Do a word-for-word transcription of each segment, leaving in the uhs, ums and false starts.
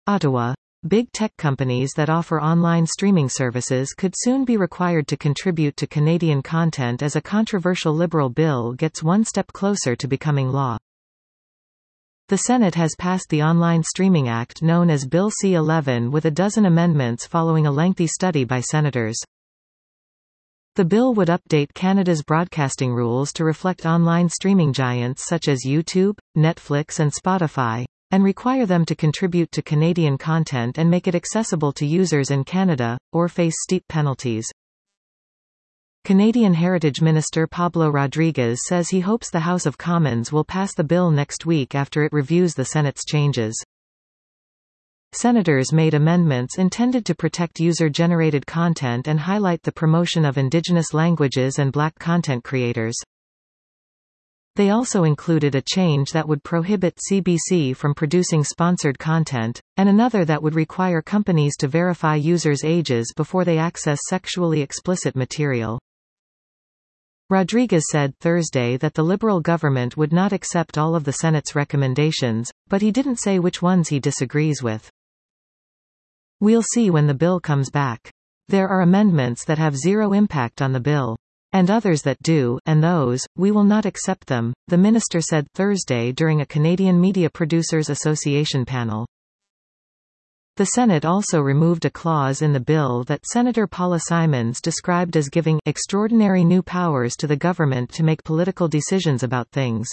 Ottawa. Big tech companies that offer online streaming services could soon be required to contribute to Canadian content as a controversial Liberal bill gets one step closer to becoming law. The Senate has passed the Online Streaming Act known as Bill C eleven with a dozen amendments following a lengthy study by senators. The bill would update Canada's broadcasting rules to reflect online streaming giants such as YouTube, Netflix and Spotify, and require them to contribute to Canadian content and make it accessible to users in Canada, or face steep penalties. Canadian Heritage Minister Pablo Rodriguez says he hopes the House of Commons will pass the bill next week after it reviews the Senate's changes. Senators made amendments intended to protect user-generated content and highlight the promotion of Indigenous languages and Black content creators. They also included a change that would prohibit C B C from producing sponsored content, and another that would require companies to verify users' ages before they access sexually explicit material. Rodriguez said Thursday that the Liberal government would not accept all of the Senate's recommendations, but he didn't say which ones he disagrees with. "We'll see when the bill comes back. There are amendments that have zero impact on the bill. And others that do, and those, we will not accept them," the minister said Thursday during a Canadian Media Producers Association panel. The Senate also removed a clause in the bill that Senator Paula Simons described as giving extraordinary new powers to the government to make political decisions about things.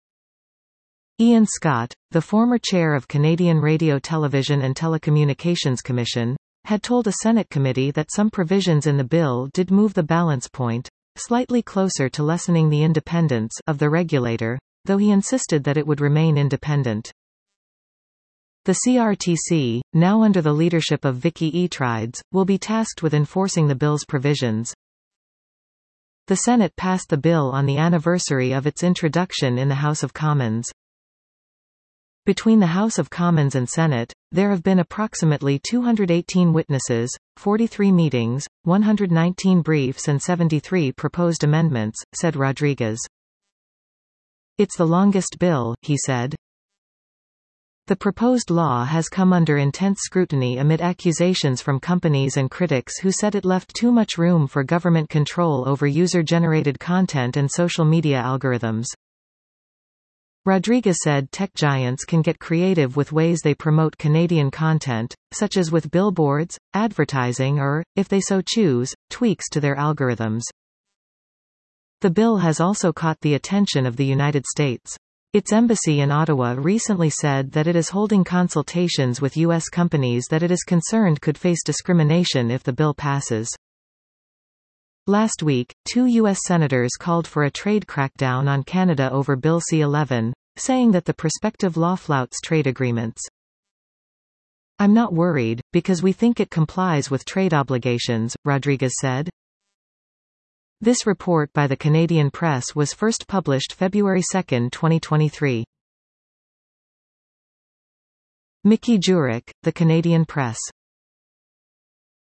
Ian Scott, the former chair of Canadian Radio Television and Telecommunications Commission, had told a Senate committee that some provisions in the bill did move the balance point slightly closer to lessening the independence of the regulator, though he insisted that it would remain independent. The C R T C, now under the leadership of Vicky Eatrides, will be tasked with enforcing the bill's provisions. The Senate passed the bill on the anniversary of its introduction in the House of Commons. Between the House of Commons and Senate, there have been approximately two hundred eighteen witnesses, forty-three meetings, one hundred nineteen briefs and seventy-three proposed amendments, said Rodriguez. "It's the longest bill," he said. The proposed law has come under intense scrutiny amid accusations from companies and critics who said it left too much room for government control over user-generated content and social media algorithms. Rodriguez said tech giants can get creative with ways they promote Canadian content, such as with billboards, advertising or, if they so choose, tweaks to their algorithms. The bill has also caught the attention of the United States. Its embassy in Ottawa recently said that it is holding consultations with U S companies that it is concerned could face discrimination if the bill passes. Last week, two U S senators called for a trade crackdown on Canada over Bill C eleven, saying that the prospective law flouts trade agreements. "I'm not worried, because we think it complies with trade obligations," Rodriguez said. This report by the Canadian Press was first published February second, twenty twenty-three. Mickey Jurek, The Canadian Press.